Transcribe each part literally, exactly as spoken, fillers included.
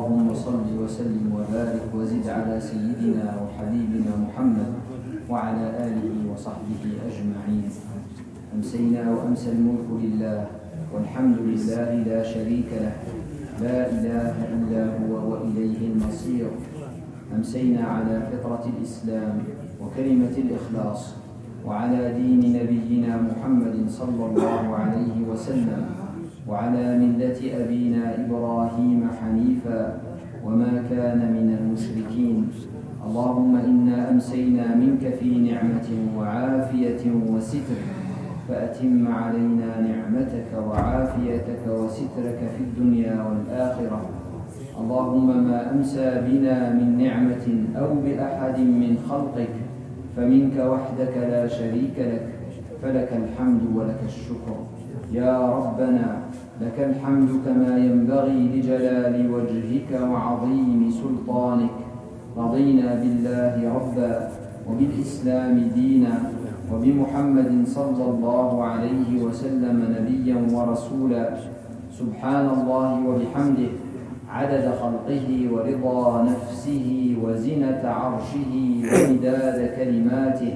اللهم صل وسلم وبارك وزد على سيدنا وحبيبنا محمد وعلى آله وصحبه أجمعين. أمسينا وأمسى الملك لله والحمد لله لا شريك له، لا إله إلا هو وإليه المصير. أمسينا على فطرة الإسلام وكلمة الإخلاص وعلى دين نبينا محمد صلى الله عليه وسلم وعلى ملة أبينا إبراهيم حنيفا وما كان من المشركين. اللهم إنا أمسينا منك في نعمة وعافية وستر، فأتم علينا نعمتك وعافيتك وسترك في الدنيا والآخرة. اللهم ما أمسى بنا من نعمة أو بأحد من خلقك فمنك وحدك لا شريك لك، فلك الحمد ولك الشكر. يا ربنا لك الحمد كما ينبغي لجلال وجهك وعظيم سلطانك. رضينا بالله ربا وبالإسلام دينا وبمحمد صلى الله عليه وسلم نبيا ورسولا. سبحان الله وبحمده عدد خلقه ورضا نفسه وزنة عرشه ومداد كلماته.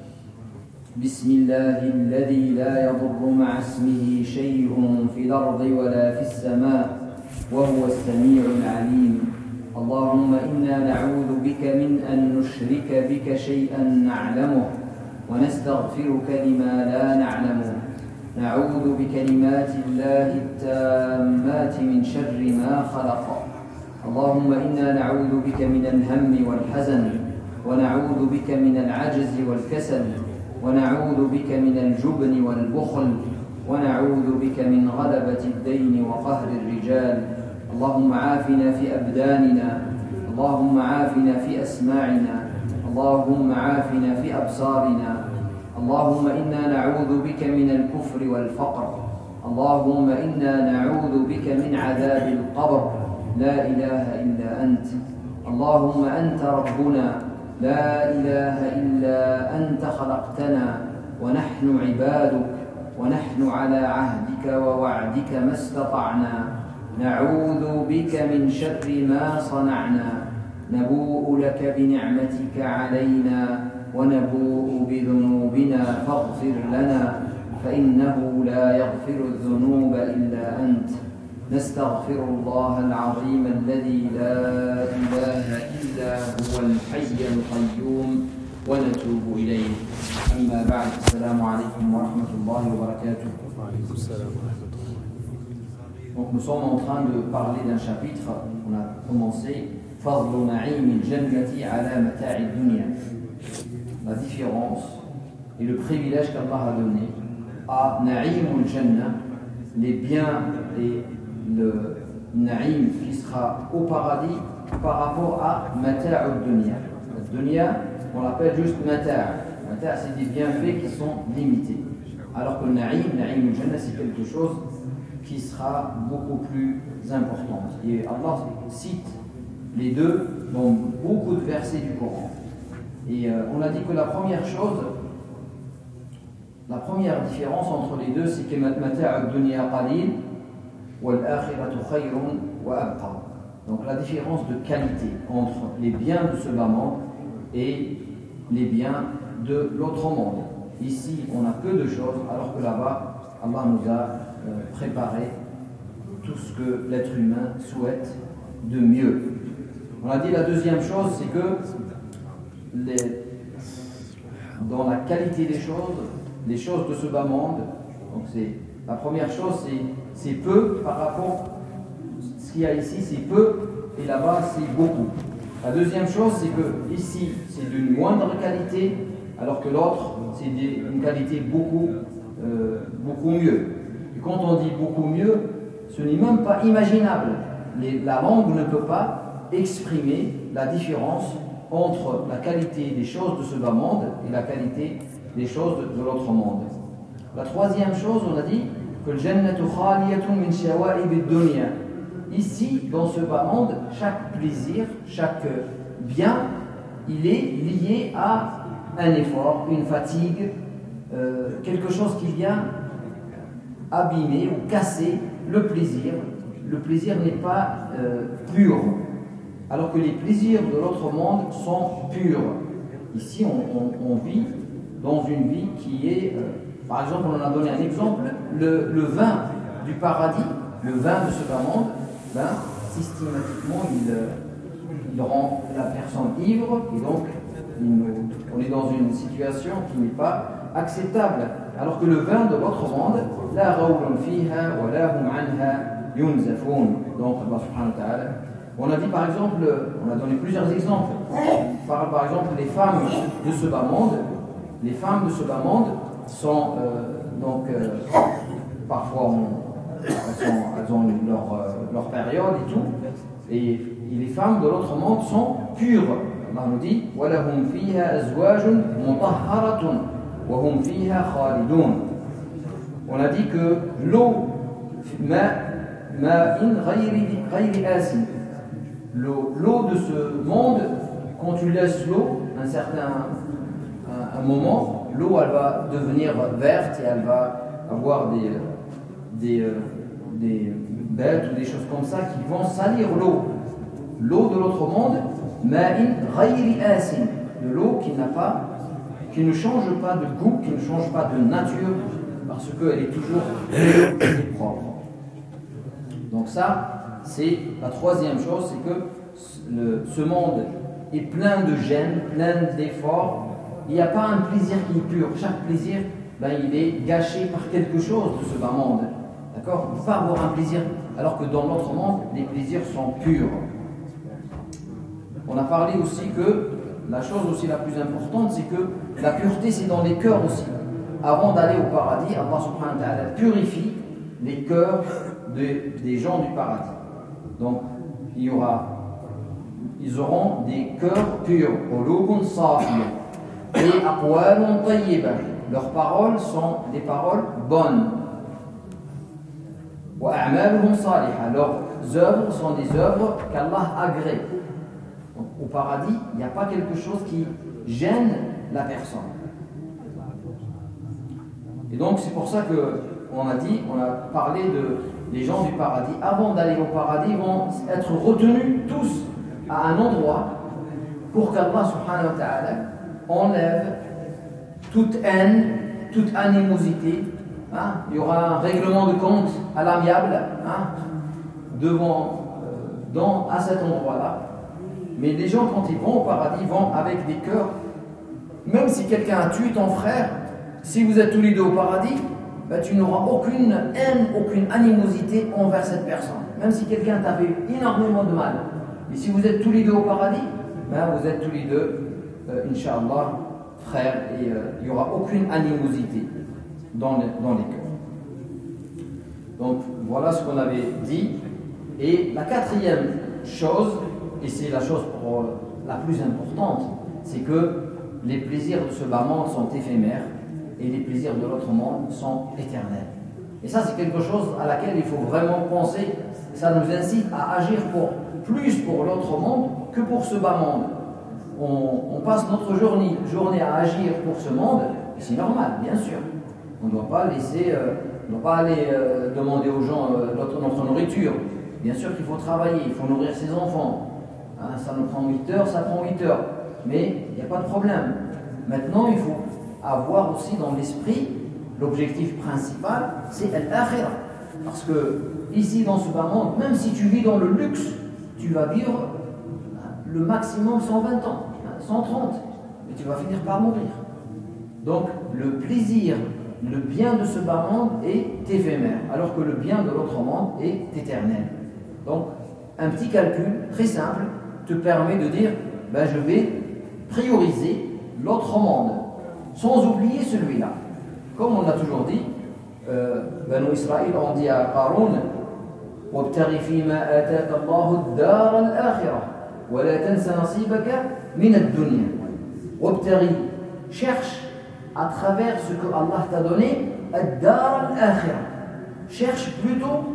بسم الله الذي لا يضر مع اسمه شيء في الأرض ولا في السماء وهو السميع العليم. اللهم إنا نعوذ بك من أن نشرك بك شيئا نعلمه ونستغفرك لما لا نعلمه. نعوذ بكلمات الله التامات من شر ما خلق. اللهم إنا نعوذ بك من الهم والحزن، ونعوذ بك من العجز والكسل، ونعوذ بك من الجبن والبخل، ونعوذ بك من غلبة الدين وقهر الرجال. اللهم عافنا في أبداننا، اللهم عافنا في أسماعنا، اللهم عافنا في أبصارنا. اللهم إنا نعوذ بك من الكفر والفقر. اللهم إنا نعوذ بك من عذاب القبر. لا إله إلا أنت. اللهم أنت ربنا، لا إله إلا أنت خلقتنا ونحن عبادك، ونحن على عهدك ووعدك ما استطعنا. نعوذ بك من شر ما صنعنا. نبوء لك بنعمتك علينا ونبوء بذنوبنا فاغفر لنا، فإنه لا يغفر الذنوب إلا أنت. نستغفر الله العظيم الذي لا إله إلا هو الحي القيوم ونتوب إليه. أما بعد، السلام عليكم ورحمة الله وبركاته. Donc nous sommes en train de parler d'un chapitre, on a commencé Fadlu Na'im al-Jannati ala mata'i dunya, la différence et le privilège qu'Allah a donné à Na'im al-Jannah, les biens et le Na'im qui sera au paradis par rapport à Mata' al-Dunya. La Dunya, on l'appelle juste Mata'. Mata', c'est des bienfaits qui sont limités. Alors que Na'im, Na'im al-Jannah, c'est quelque chose qui sera beaucoup plus importante. Et Allah cite les deux dans beaucoup de versets du Coran. Et euh, on a dit que la première chose, la première différence entre les deux, c'est que mata'u dunya qalil wal akhiratu khayrun wa abqa. Donc la différence de qualité entre les biens de ce bas monde et les biens de l'autre monde. Ici, on n'a peu de choses, alors que là-bas, Allah nous a euh, préparé tout ce que l'être humain souhaite de mieux. On a dit la deuxième chose, c'est que les, dans la qualité des choses, les choses de ce bas monde, donc c'est, la première chose, c'est, c'est peu par rapport à ce qu'il y a ici, c'est peu, et là-bas, c'est beaucoup. La deuxième chose, c'est que ici, c'est d'une moindre qualité, alors que l'autre, c'est d'une qualité beaucoup, euh, beaucoup mieux. Et quand on dit beaucoup mieux, ce n'est même pas imaginable. Les, la langue ne peut pas exprimer la différence entre la qualité des choses de ce bas monde et la qualité des choses de, de l'autre monde. La troisième chose, on a dit que le jannatu khaliyatun min shawa'ib ad-dunya. Ici, dans ce bas monde, chaque plaisir, chaque bien, il est lié à un effort, une fatigue, euh, quelque chose qui vient abîmer ou casser le plaisir, le plaisir n'est pas euh, pur, alors que les plaisirs de l'autre monde sont purs. Ici, on, on, on vit dans une vie qui est, euh, par exemple, on en a donné un exemple, le, le vin du paradis, le vin de ce bas monde, ben, systématiquement, il, il rend la personne ivre, et donc il, on est dans une situation qui n'est pas acceptable. Alors que le vin de votre monde, la ghawlun fiha wa la hum anha yunzafun. Donc Allah subhanahu wa ta'ala. On a dit par exemple, on a donné plusieurs exemples. Par, par exemple, les femmes de ce bas monde, les femmes de ce bas monde sont euh, donc euh, parfois on, elles, sont, elles ont leur, euh, leur période et tout, et, et les femmes de l'autre monde sont pures. Allah nous dit وَلَهُمْ فِيهَا أَزْوَاجٌ مُطَهَّرَةٌ وَهُمْ فِيهَا خَالِدُونَ. On a dit que l'eau مَاءٍ غَيْرِ آسٍ, l'eau de ce monde, quand tu laisses l'eau un certain un, un moment, l'eau elle va devenir verte et elle va avoir des, des, des bêtes ou des choses comme ça qui vont salir l'eau. L'eau de l'autre monde, ma'in ghayri asin, de l'eau qui n'a pas, qui ne change pas de goût, qui ne change pas de nature, parce qu'elle est toujours propre. Donc ça, c'est la troisième chose, c'est que le, ce monde est plein de gêne, plein d'efforts. Il n'y a pas un plaisir qui est pur. Chaque plaisir, ben, il est gâché par quelque chose de ce bas monde. D'accord ? On ne peut pas avoir un plaisir, alors que dans notre monde, les plaisirs sont purs. On a parlé aussi que la chose aussi la plus importante, c'est que la pureté, c'est dans les cœurs aussi. Avant d'aller au paradis, Allah subhanahu wa ta'ala purifie les cœurs de, des gens du paradis. Donc, il y aura, ils auront des cœurs purs. Et aqwalun tayyiba. Leurs paroles sont des paroles bonnes. Wa a'maluhum salihah. Leurs œuvres sont des œuvres qu'Allah agrée. Donc, au paradis, il n'y a pas quelque chose qui gêne la personne. Et donc c'est pour ça qu'on a dit, on a parlé de les gens du paradis. Avant d'aller au paradis, ils vont être retenus tous à un endroit pour qu'Allah subhanahu wa ta'ala enlève toute haine, toute animosité. Hein? Il y aura un règlement de compte à l'amiable, hein? devant, euh, dans, à cet endroit-là. Mais les gens, quand ils vont au paradis, vont avec des cœurs. Même si quelqu'un a tué ton frère, si vous êtes tous les deux au paradis, ben, tu n'auras aucune haine, aucune animosité envers cette personne. Même si quelqu'un t'a fait énormément de mal. Et si vous êtes tous les deux au paradis, ben, vous êtes tous les deux, euh, Inch'Allah, frères, et euh, il n'y aura aucune animosité dans les, dans les cœurs. Donc voilà ce qu'on avait dit. Et la quatrième chose, et c'est la chose pour, euh, la plus importante, c'est que les plaisirs de ce bas monde sont éphémères et les plaisirs de l'autre monde sont éternels. Et ça, c'est quelque chose à laquelle il faut vraiment penser. Ça nous incite à agir pour, plus pour l'autre monde que pour ce bas monde. On, on passe notre journée, journée à agir pour ce monde, et c'est normal, bien sûr. On ne doit pas laisser, euh, on ne doit pas aller euh, demander aux gens euh, notre, notre nourriture. Bien sûr qu'il faut travailler, il faut nourrir ses enfants. Hein, ça nous prend huit heures, ça prend huit heures. Mais il n'y a pas de problème. Maintenant, il faut avoir aussi dans l'esprit, l'objectif principal, c'est l'akhirah. Parce que ici, dans ce bas monde, même si tu vis dans le luxe, tu vas vivre le maximum cent vingt ans, cent trente, et tu vas finir par mourir. Donc, le plaisir, le bien de ce bas monde est éphémère, alors que le bien de l'autre monde est éternel. Donc, un petit calcul très simple te permet de dire, ben, je vais prioriser l'autre monde, sans oublier celui-là. Comme on l'a toujours dit, euh, Banu Israël ont dit à Qarun, وابتغ فيما آتاك الله الدار الآخرة ولا تنس نصيبك من الدنيا. وابتغ, cherche à travers ce que Allah t'a donné, الدار الآخرة. Cherche plutôt,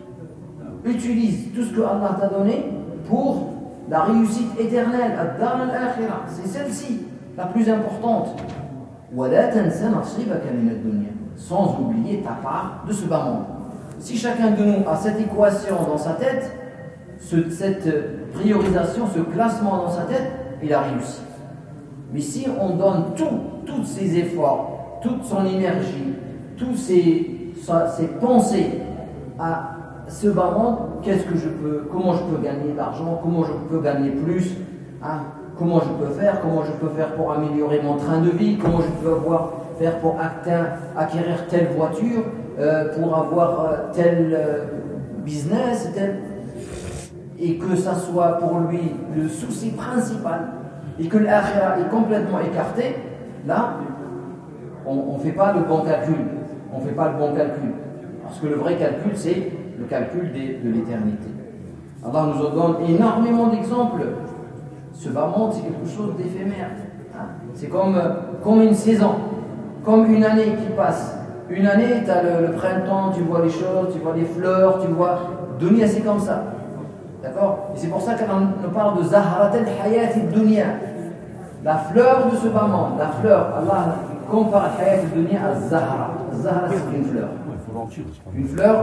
utilise tout ce que Allah t'a donné pour la réussite éternelle, الدار الآخرة. C'est celle-ci la plus importante. ولا تنس نصيبك من الدنيا. Sans oublier ta part de ce bas monde. si chacun de nous a cette équation dans sa tête, ce, cette priorisation, ce classement dans sa tête, il a réussi. Mais si on donne tout, tous ses efforts, toute son énergie, tous ses, ses pensées à ce bas monde, qu'est-ce que je peux, comment je peux gagner de l'argent, comment je peux gagner plus, hein, comment je peux faire, comment je peux faire pour améliorer mon train de vie, comment je peux avoir, faire pour acquérir, acquérir telle voiture, euh, pour avoir euh, tel euh, business, tel... et que ça soit pour lui le souci principal, et que l'akhira est complètement écarté, là, on ne fait pas le bon calcul. On ne fait pas le bon calcul. Parce que le vrai calcul, c'est le calcul des, de l'éternité. Allah nous en donne énormément d'exemples. Ce bas monde, c'est quelque chose d'éphémère. Hein? C'est comme, comme une saison, comme une année qui passe. Une année, tu as le, le printemps, tu vois les choses, tu vois les fleurs, tu vois. Dunya, c'est comme ça. D'accord? Et c'est pour ça qu'on nous parle de Zahrat al-Hayat al-Dunya. La fleur de ce bas monde, la fleur, Allah compare al-Hayat al-Dunya à Zahra. Zahra, c'est une fleur. Une fleur.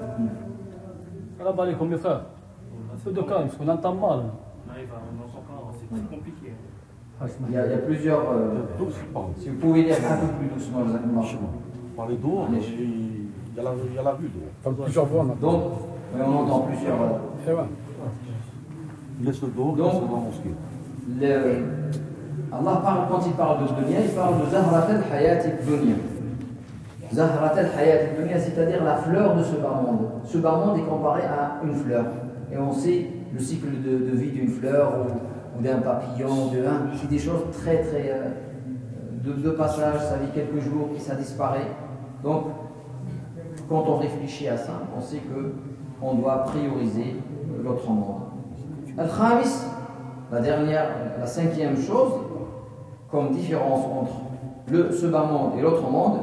Alors, comme mes frères, un peu de calme, parce qu'on entend mal. C'est très compliqué. Il y a, il y a plusieurs. Euh, si vous pouvez lire un peu plus doucement, parler d'eau, il y a la, il y a la vue d'eau. Plusieurs voix, donc, oui, on entend plusieurs. C'est vrai. Laisse le dos, donc, laisse le mosquée. Le, Allah parle, quand il parle de dunya, il parle de Zahrat al-Hayat al-Dunya. Zahrat al-Hayat al-Dunya, c'est-à-dire la fleur de ce bas monde. Ce bas monde est comparé à une fleur. Et on sait le cycle de, de vie d'une fleur ou, ou d'un papillon, de un, c'est des choses très très euh, de, de passage, ça vit quelques jours et ça disparaît. Donc, quand on réfléchit à ça, on sait que on doit prioriser l'autre monde. Al-Khamis, la dernière, la cinquième chose, comme différence entre le, ce bas monde et l'autre monde,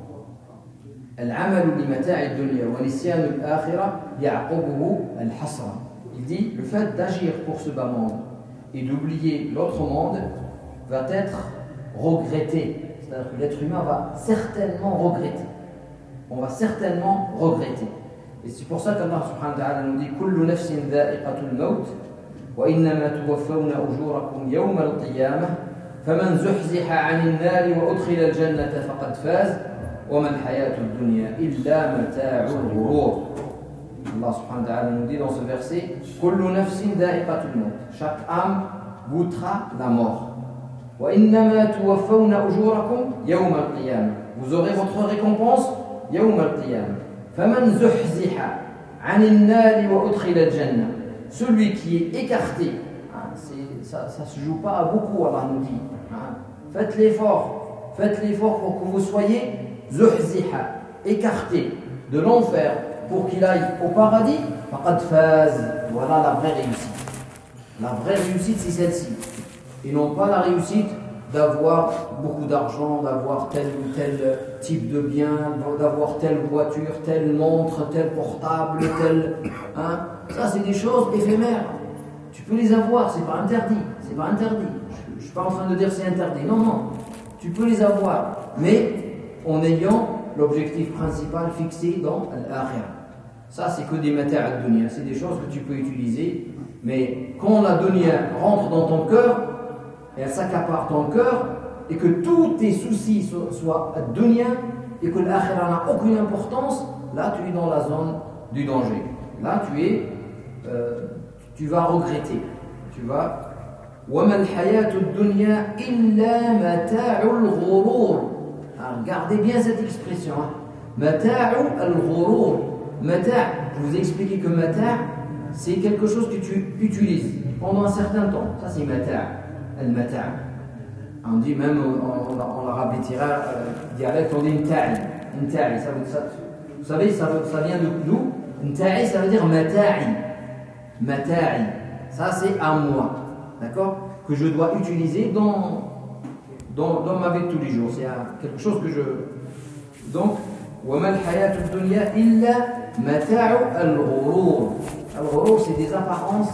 Al-amalu li mata'i ad-dunya wa nisyanu al-akhirah ya'qubuhu al-hasra. Il dit le fait d'agir pour ce bas monde et d'oublier l'autre monde va être regretté. C'est-à-dire que l'être humain va certainement regretter. On va certainement regretter. Et c'est pour ça qu'Allah subhanahu wa ta'ala nous dit Kullu nafsin dha'iqatul maut wa innama tuwaffawna ujurakum yawma al-qiyamah faman zuhziha 'anil nari wa udkhila al-jannata faqad faz wa ma al-hayatu ad-dunya illa mata'ul ghurur. Allah subhanahu wa ta'ala nous dit dans ce verset Kullu nafsin dha'iqatul maut. Chaque âme goûtera la mort. Wa innama tuwaffawna ujurakum yawma al-qiyamah. Vous aurez votre récompense يوم القيامة فمن زحزح عن النار وأدخل الجنة. Celui qui est écarté, hein, ça ne se joue pas à beaucoup, Allah nous dit. Hein. Faites l'effort, faites l'effort pour que vous soyez zuhziha, écarté de l'enfer pour qu'il aille au paradis. Faqad faz. Voilà la vraie réussite. La vraie réussite, c'est celle-ci. Et non pas la réussite d'avoir beaucoup d'argent, d'avoir tel ou tel type de bien, d'avoir telle voiture, telle montre, tel portable, tel... Hein? Ça, c'est des choses éphémères. Tu peux les avoir, c'est pas interdit. C'est pas interdit. Je ne suis pas en train de dire c'est interdit. Non, non. Tu peux les avoir, mais en ayant l'objectif principal fixé dans l'akhirah. Ça, c'est que des matières à dunya. C'est des choses que tu peux utiliser, mais quand la dunya rentre dans ton cœur, et elle s'accapare ton cœur, et que tous tes soucis soient, soient dunya, et que l'akhira n'a aucune importance, là tu es dans la zone du danger. Là tu es, euh, tu vas regretter. Tu vas. وَمَا الْحَيَاةُ الدُّنْيَا إِلَّا مَتَاعُ الْغُرُورِ. Regardez bien cette expression. مَتَاعُ الْغُرُورِ. Mata', je vous ai expliqué que mata' c'est quelque chose que tu utilises pendant un certain temps. Ça c'est mata'. Al-mata'. On dit même en, en, en arabe dialecte, on dit une ta'i. Une ta'i, ça, ça, vous savez, ça, ça vient de d'où? Une ta'i, ça veut dire mata'i. Mata'i. Ça c'est à moi. D'accord? Que je dois utiliser dans, dans, dans ma vie de tous les jours. C'est quelque chose que je. Donc, وَمَا الْحَيَاةُ الدُّنْيَا إِلَّا مَتَاعُ الْغُرُورِ. Al-ghurur, c'est des apparences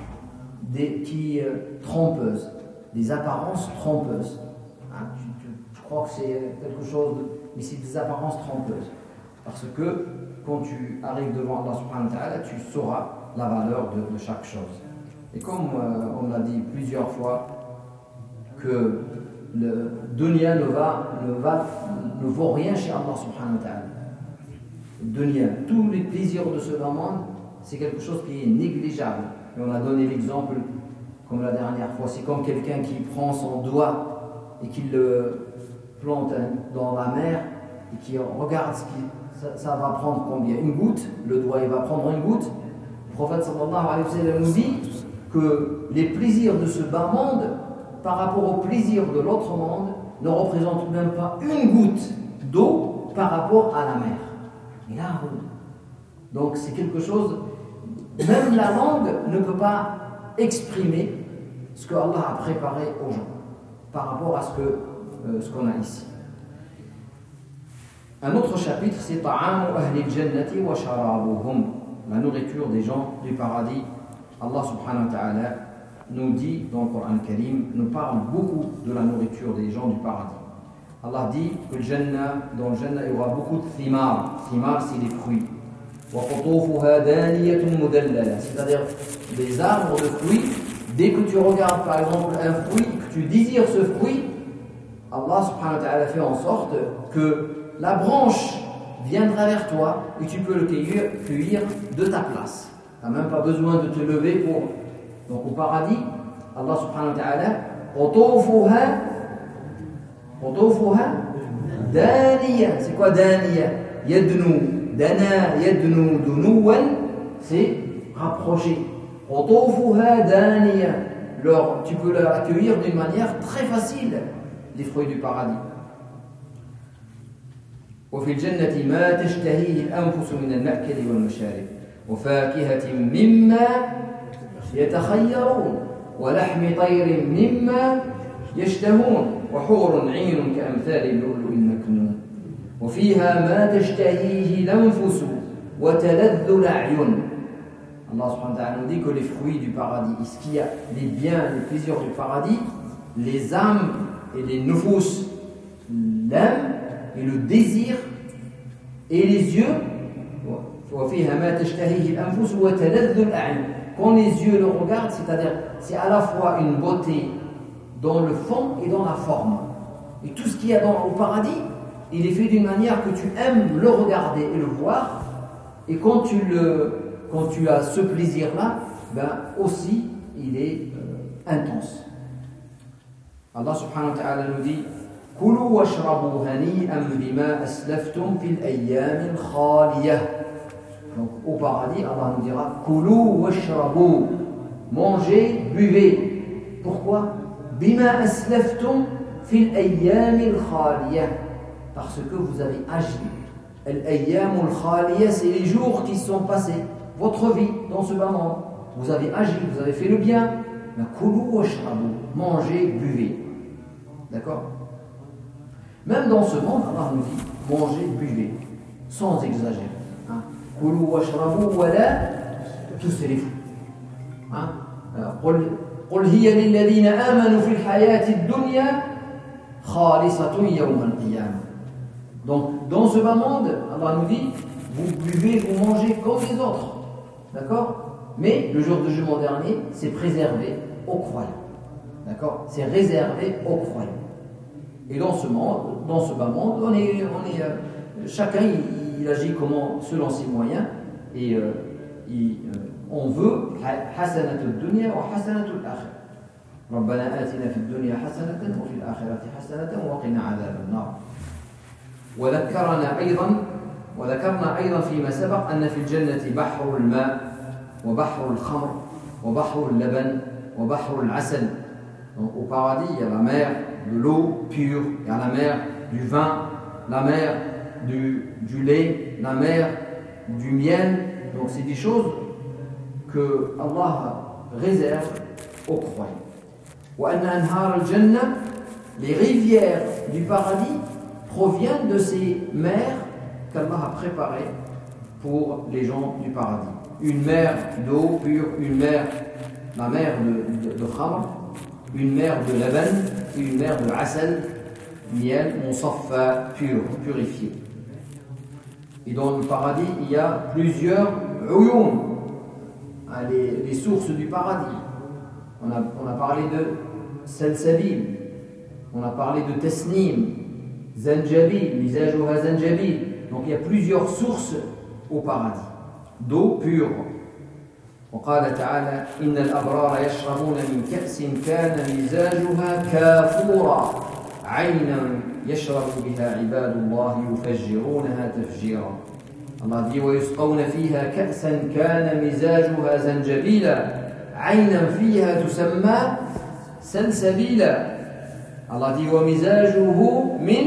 des, qui euh, trompeuses. Des apparences trompeuses. Hein, je, je, je crois que c'est quelque chose de. Mais c'est des apparences trompeuses. Parce que quand tu arrives devant Allah subhanahu wa ta'ala, tu sauras la valeur de, de chaque chose. Et comme euh, on l'a dit plusieurs fois, que le dunya ne, va, ne, va, ne vaut rien chez Allah subhanahu wa ta'ala. Dunya, tous les plaisirs de ce monde, c'est quelque chose qui est négligeable. Et on a donné l'exemple, comme la dernière fois, c'est comme quelqu'un qui prend son doigt et qui le plante dans la mer et qui regarde ce qui, ça, ça va prendre combien? Une goutte, le doigt il va prendre une goutte. Le prophète sallallahu alayhi wa sallam nous dit que les plaisirs de ce bas monde par rapport aux plaisirs de l'autre monde ne représentent même pas une goutte d'eau par rapport à la mer. Et là, donc c'est quelque chose, même la langue ne peut pas exprimer ce que Allah a préparé aux gens par rapport à ce que euh, ce qu'on a ici. Un autre chapitre, c'est Ta'amu ahli al-jannati wa sharabuhum, la nourriture des gens du paradis. Allah subhanahu wa ta'ala nous dit dans le Coran Karim, nous parle beaucoup de la nourriture des gens du paradis. Allah dit que le Jannah, dans le Jannah, il y aura beaucoup de thimar. Thimar, c'est les fruits. C'est-à-dire des arbres de fruits. Dès que tu regardes par exemple un fruit, que tu désires ce fruit, Allah subhanahu wa ta'ala fait en sorte que la branche viendra vers toi et tu peux le cueillir, cueillir de ta place. Tu n'as même pas besoin de te lever pour. Donc au paradis, Allah subhanahu wa ta'ala, c'est quoi daniya? Yadnu, dana, yadnu, dunuwan, c'est rapprocher. Alors, tu peux l'accueillir d'une manière très facile, les fruits du paradis. وفي الجنة ما تشتهيه الأنفس من المأكل والمشارب وفاكهة مما يتخيرون ولحم طير مما يشتهون وحور عين كأمثال اللؤلؤ المكنون وفيها ما تشتهيه الأنفس وتلذ الأعين. Allah subhanahu wa ta'ala nous dit que les fruits du paradis, ce qu'il y a, les biens, les plaisirs du paradis, les âmes et les nufus, l'âme et le désir et les yeux, quand les yeux le regardent, c'est-à-dire c'est à la fois une beauté dans le fond et dans la forme. Et tout ce qu'il y a dans, au paradis, il est fait d'une manière que tu aimes le regarder et le voir. Et quand tu, le, quand tu as ce plaisir-là, ben aussi il est euh, intense. Allah subhanahu wa ta'ala nous dit Kulu washrabu hani'an bima aslaftum fil ayyamil khaliyah. Donc au paradis, Allah nous dira Kulu washrabu, mangez, buvez. Pourquoi? Bima aslaftum fil ayyamil khaliyah, parce que vous avez agi. Al-ayyamul khaliyah, c'est les jours qui sont passés, votre vie dans ce bas monde. Vous avez agi, vous avez fait le bien. Mais Kulu washrabu, mangez, buvez. D'accord? Même dans ce monde, Allah nous dit mangez, buvez, sans exagérer. Kulu washrabu wala tusrifu. قل هي للذين آمنوا في الحياة الدنيا خالصة يوم القيامة. Donc, dans ce bas monde, Allah nous dit vous buvez, vous mangez comme les autres. D'accord? Mais le jour du jugement dernier, c'est préservé aux croyants. D'accord? C'est réservé aux croyants. Et dans ce monde, dans ce bas monde, on est, on est, euh, chacun il, il agit comment, selon ses moyens. Et euh, il, euh, on veut hasanatul dunya wa hasanatul akhirah. ربنا آتنا في الدنيا حسنة وفي الآخرة حسنة وقنا عذاب النار. وذكرنا أيضا وذكرنا أيضا فيما سبق أن في الجنة بحر الماء وبحر الخمر وبحر اللبن وبحر العسل. Donc, au paradis, il y a la mer de l'eau pure, il y a la mer du vin, la mer du, du lait, la mer du miel. Donc c'est des choses que Allah réserve aux croyants. وأن أنهار الجنة, les rivières du paradis proviennent de ces mers qu'Allah a préparées pour les gens du paradis. Une mer d'eau pure, une mer, la mer de, de, de khamr, une mer de laban, une mer de asal, miel, musaffa, pur, purifié. Et dans le paradis, il y a plusieurs uyun, les, les sources du paradis. On a, on a parlé de salsabil, on a parlé de tasnim, zanjabil, mizajuha zanjabil. Donc il y a plusieurs sources au paradis d'eau pure. وقال تعالى إن الأبرار يشربون من كأس كان مزاجها كافورا عينا يشرب بها عباد الله يفجرونها تفجيرا. الله dit ويسقون فيها كأسا كان مزاجها زنجبيلا عينا فيها تسمى سلسبيلا. الله dit ومزاجه من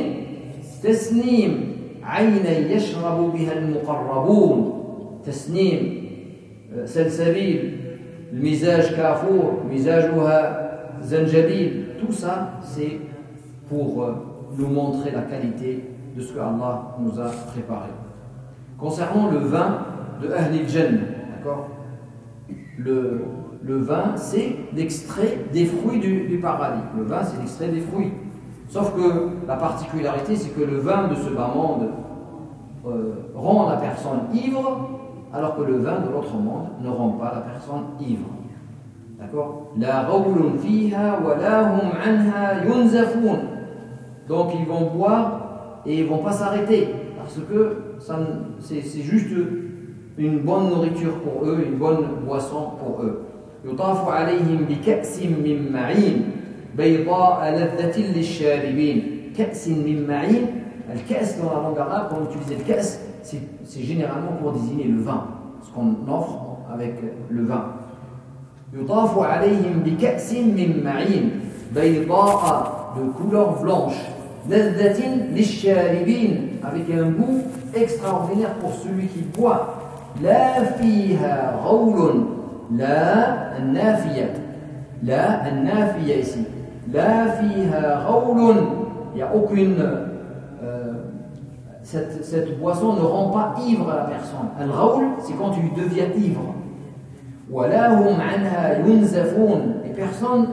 تسنيم عينا يشرب بها المقربون. تسنيم سلسبيل, المزاج كافور, مزاجها زنجبيل. Tout ça, c'est pour nous montrer la qualité de ce que Allah nous a préparé. Concernant le vin de Ahlil Jannah, d'accord, le, le vin, c'est l'extrait des fruits du, du paradis. Le vin, c'est l'extrait des fruits. Sauf que la particularité, c'est que le vin de ce bas monde euh, rend la personne ivre, alors que le vin de l'autre monde ne rend pas la personne ivre. D'accord? La ghawlun fiha wa la hum anha yunzafun. Donc ils vont boire et ils ne vont pas s'arrêter, parce que c'est, c'est juste une bonne nourriture pour eux, une bonne boisson pour eux. يطاف عليهم بكأس من معين بيضاء لذة للشاربين. كأس من معين. الكأس dans la langue arabe, quand on utilise le كأس, c'est, c'est généralement pour désigner le vin, ce qu'on offre avec le vin. يطاف عليهم بكأس من معين بيضاء, de couleur blanche, لذة للشاربين, avec un goût extraordinaire pour celui qui boit. لا فيها غول, لا النافية, لا النافية ici, لا فيها غول, il n'y a aucune euh, cette, cette boisson ne rend pas ivre à la personne. Al-Ghawl, c'est quand tu deviens ivre. ولا هم عنها ينزفون, et personne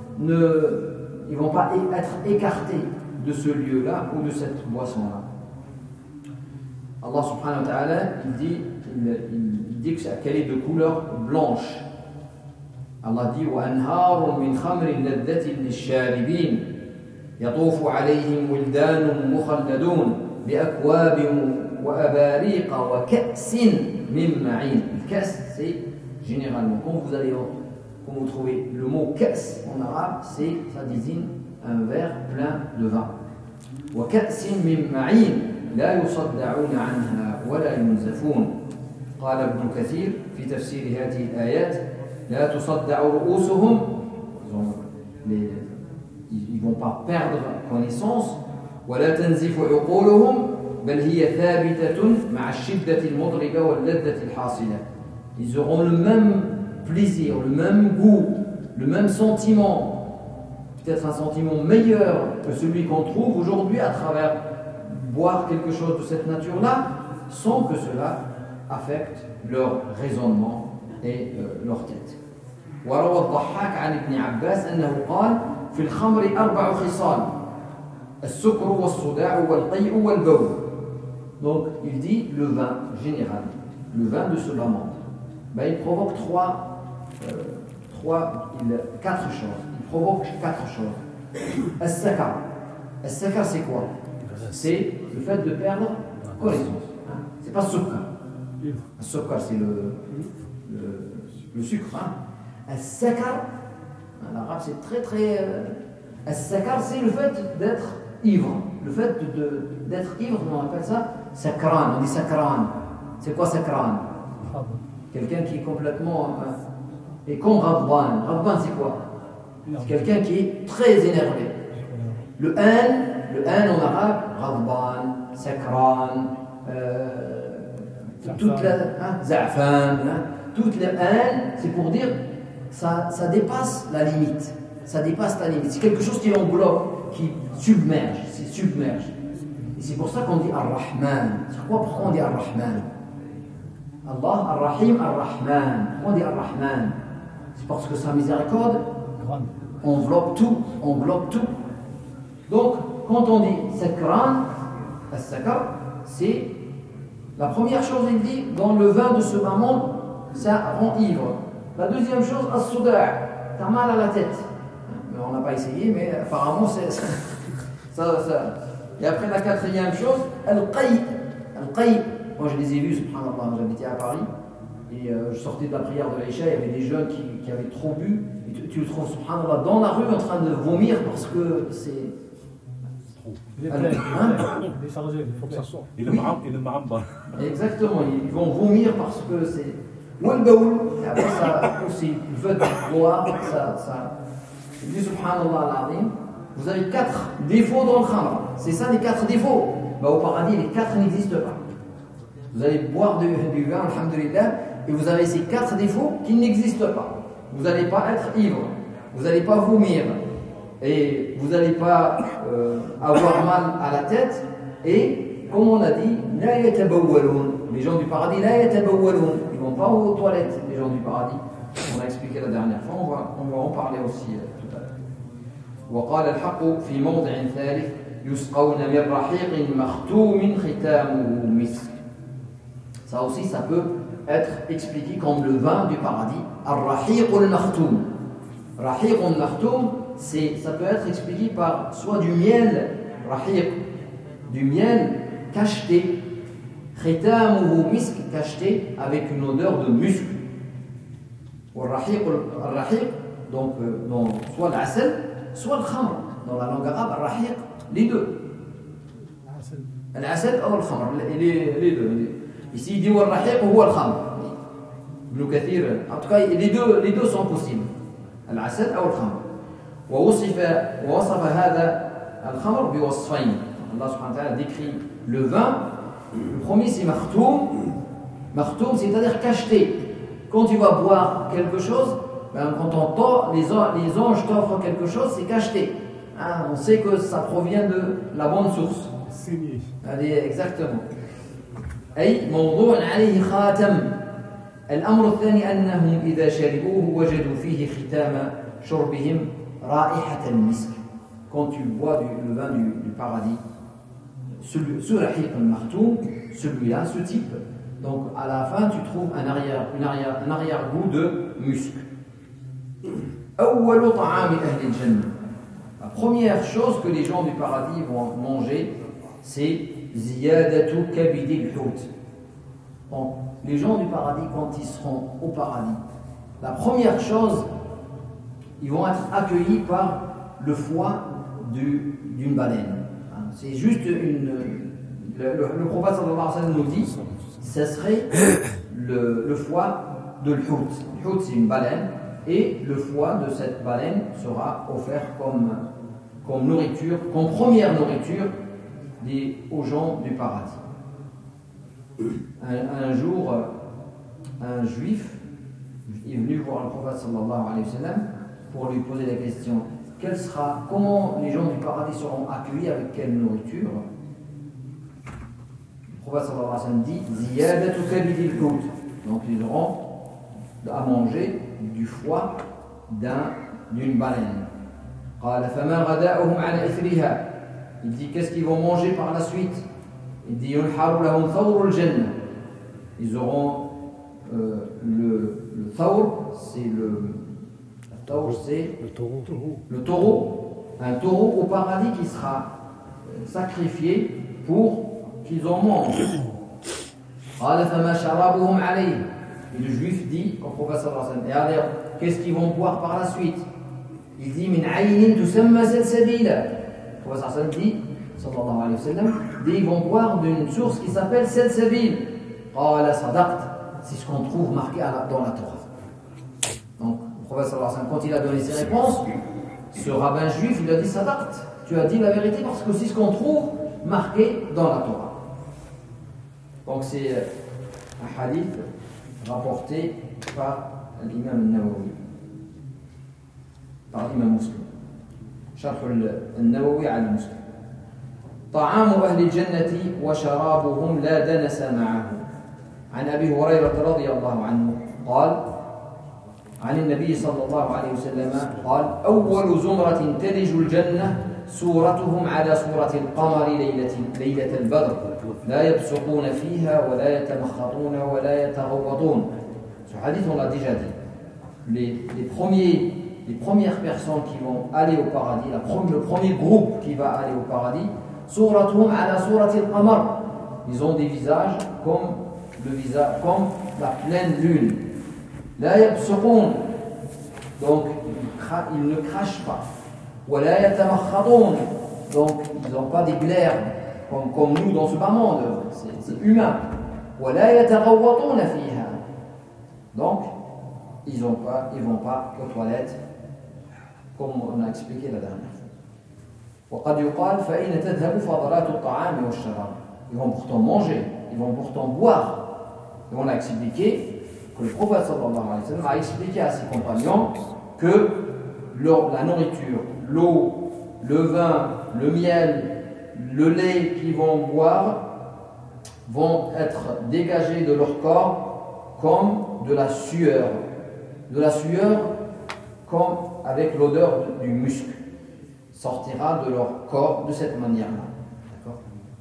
ne, ils vont pas être écartés de ce lieu-là ou de cette boisson-là. Allah subhanahu wa ta'ala, il dit, il, il dit qu'elle est de couleur blanche. Allah dit وأنهار من خمر لذة للشاربين يطوف عليهم ولدان مخلدون بأكواب وأباريق وكأس من معين. Le كأس, c'est généralement, quand vous allez, quand vous trouvez le mot كأس en arabe, c'est, ça désigne un verre plein de vin. وكأس من معين لا يصدعون عنها ولا ينزفون. قال ابن كثير في تفسير هذه الآيات لا تصدع رؤوسهم, ils ne vont pas perdre connaissance. ولا تنزف عقولهم بل هي ثابتة مع الشدة المضربة واللذة الحاصلة. Ils auront le même plaisir, le même goût, le même sentiment, peut-être un sentiment meilleur que celui qu'on trouve aujourd'hui à travers boire quelque chose de cette nature-là, sans que cela affecte leur raisonnement et euh, leur tête. وروى الضحاك عن ابن عباس أنه قال في الخمر أربع خصال السكر والصداع والقيء والبول. Donc il dit le vin général, le vin de ce bas monde, ben, il provoque trois, euh, trois il, quatre choses. Il provoque quatre choses. As-sakar. As-sakar, c'est quoi? C'est le fait de perdre connaissance. Hein? C'est pas sukkar. As-sukkar, c'est le, le, le sucre. Hein? As-sakar, en arabe, c'est très très. Euh, As-sakar, c'est le fait d'être ivre. Le fait de, de, d'être ivre, on appelle ça sakran. On dit sakran. C'est quoi sakran? Quelqu'un qui est complètement. Euh, et comme Radban. Radban, c'est quoi? C'est quelqu'un qui est très énervé. Le han, le han en arabe, Radban, sakran, euh, toute la. Hein, za'fan, hein, toute la han, c'est pour dire ça, ça dépasse la limite. Ça dépasse la limite. C'est quelque chose qui englobe, qui submerge. C'est submerge. Et c'est pour ça qu'on dit Ar-Rahman. C'est quoi pourquoi on dit Ar-Rahman? Allah, Ar-Rahim, Ar-Rahman. Pourquoi on dit Ar-Rahman? C'est parce que sa miséricorde enveloppe tout, englobe tout. Donc, quand on dit Sakran, As-Sakar, c'est La première chose, il dit, dans le vin de ce bas monde, ça rend ivre. La deuxième chose, as-souda', t'as mal à la tête. Mais on n'a pas essayé, mais apparemment, c'est ça, ça, ça. Et après, la quatrième chose, al-qay. Al-qay. Moi, je les ai vus, subhanallah, j'habitais à Paris. Et euh, je sortais de la prière de l'Aïcha, il y avait des jeunes qui, qui avaient trop bu. Et tu, tu le trouves, subhanallah, dans la rue en train de vomir parce que c'est. Il est plein, il est plein. Il est chargé, il faut que ça sorte. Il est marrant, il est marrant. Exactement, ils vont vomir parce que c'est. Moi, le baoul, et après ça aussi, le fait de boire, ça. ça... Il dit, subhanallah, al-azim, vous avez quatre défauts dans le khamr. C'est ça les quatre défauts. Bah, au paradis, les quatre n'existent pas. Vous allez boire du, du vin, alhamdulillah, et vous avez ces quatre défauts qui n'existent pas. Vous n'allez pas être ivre, vous n'allez pas vomir, et vous n'allez pas euh, avoir mal à la tête, et comme on a dit, la yatabawwaloun. Les gens du paradis, la yatabawwaloun. Ils ne vont pas aux toilettes, les gens du paradis. On a expliqué la dernière fois, on va, on va en parler aussi euh, tout à l'heure. وقال الحق في موضع ثالث يسقون من رحيق مختوم ختامه مسك. Ça aussi, ça peut être expliqué comme le vin du paradis. Ar-rahiq al-makhtoum. Rahiq al-makhtoum, c'est, ça peut être expliqué par soit du miel, rahiq, du miel cacheté, khitamuhu misk, cacheté avec une odeur de musc. Ar-rahiq, ar-rahiq, donc euh, dans, soit l'asal, soit le khamr. Dans la langue arabe, ar-rahiq, les deux. L'asal ou le khamr, les, les deux. Ici, il dit al-rahiq ou al-khamr. Ibn Kathir, en tout cas, les deux, les deux sont possibles. Al-asal ou al-khamr. ووصف ووصف هذا الخمر بوصفين. Allah subhanahu wa ta'ala décrit le vin. Le premier, c'est makhtoum. Makhtoum, c'est-à-dire cacheté. Quand tu vas boire quelque chose, ben, quand on tord, les, les anges t'offrent quelque chose, c'est cacheté. Hein, on sait que ça provient de la bonne source. Allez, exactement. أي موضوع عليه خاتم. الأمر الثاني أنهم إذا شربوه وجدوا فيه ختام شربهم رائحة المسك. Quand tu bois du, le vin du, du paradis, celui, ce rahiq al-makhtoum, celui-là, ce type, donc à la fin tu trouves un arrière, une arrière, un arrière-goût de musc. أول طعام أهل الجنة. La première chose que les gens du paradis vont manger, c'est ziyadatu kabidi al-hut. Donc, les gens du paradis, quand ils seront au paradis, la première chose, ils vont être accueillis par le foie du, d'une baleine. C'est juste une. Le, le, le prophète sallallahu alayhi wa sallam nous dit, ce serait le, le foie de l'hout. L'hout, c'est une baleine, et le foie de cette baleine sera offert comme, comme nourriture, comme première nourriture des, aux gens du paradis. Un, un jour, un juif est venu voir le prophète sallallahu alayhi wa sallam pour lui poser la question, quelle sera, comment les gens du paradis seront accueillis, avec quelle nourriture? Le prophète sallallahu alayhi wa sallam dit ziyadatu kabidil hut. Donc ils auront à manger du foie d'un, d'une baleine. قال فما غداؤهم على إثرها. Il dit qu'est-ce qu'ils vont manger par la suite? Il dit ينحر لهم ثور الجنة. Ils auront euh, le, le thawr, c'est le le thawr, c'est le taureau. le taureau, un taureau au paradis qui sera sacrifié pour qu'ils en mangent. قال فما شرابهم عليه. Et le juif dit au prophète sallallahu alayhi wa sallam, et alors qu'est-ce qu'ils vont boire par la suite? Il dit min aynin tusamma salsabila. Le prophète sallallahu alayhi wa sallam dit sallallahu alayhi wa sallam, dit ils vont boire d'une source qui s'appelle salsabil. قال صدقت. C'est ce qu'on trouve marqué à la, dans la Torah. Donc le prophète sallallahu alayhi wa sallam, quand il a donné ses réponses, ce rabbin juif il a dit sadaqt, tu as dit la vérité parce que c'est ce qu'on trouve marqué dans la Torah. Donc c'est un hadith rapporté par l'imam al-Nawawi, par l'imam Muslim. شرح النووي على المسلم. طعام أهل الجنة وشرابهم لا دنس معه. عن أبي هريرة رضي الله عنه قال عن النبي صلى الله عليه وسلم قال أول زمرة تلج الجنة سورتهم على سورة القمر ليلة ليلة البدر لا يبصقون فيها ولا يتمخطون ولا يتغوطون. Ce hadith on l'a déjà dit. Les, les, premiers, les premières personnes qui vont aller au paradis, la première, le premier groupe qui va aller au paradis, suratuhum ala surati al-qamar. Ils ont des visages comme le visage, comme la pleine lune. La yabsuqun. Donc ils ne crachent pas. Wa la yatamakhatun. Donc ils n'ont pas des glaires comme, comme nous dans ce bas monde. C'est, c'est humain. Wa la yataghawwatun fiha. Donc ils ne vont pas aux toilettes comme on a expliqué la dernière fois. وقد يقال فأين تذهب فضلات الطعام والشراب. Ils vont pourtant manger, ils vont pourtant boire. Et on a expliqué que le prophète sallallahu alayhi wa sallam a expliqué à ses compagnons que la nourriture, l'eau, le vin, le miel, le lait qu'ils vont boire vont être dégagés de leur corps comme de la sueur. De la sueur comme avec l'odeur du musc sortira de leur corps de cette manière-là. D'accord ?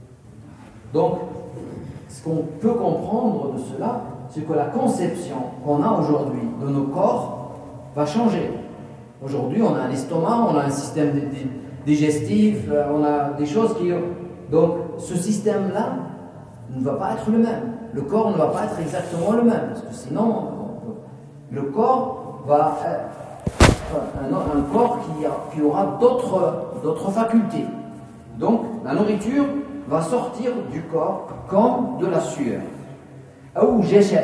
Donc, ce qu'on peut comprendre de cela, c'est que la conception qu'on a aujourd'hui de nos corps va changer. Aujourd'hui, on a un estomac, on a un système digestif, on a des choses qui... Donc, ce système-là ne va pas être le même. Le corps ne va pas être exactement le même, parce que sinon, le corps va être un, un corps qui, a, qui aura d'autres, d'autres facultés. Donc, la nourriture va sortir du corps comme de la sueur. Ou jasha.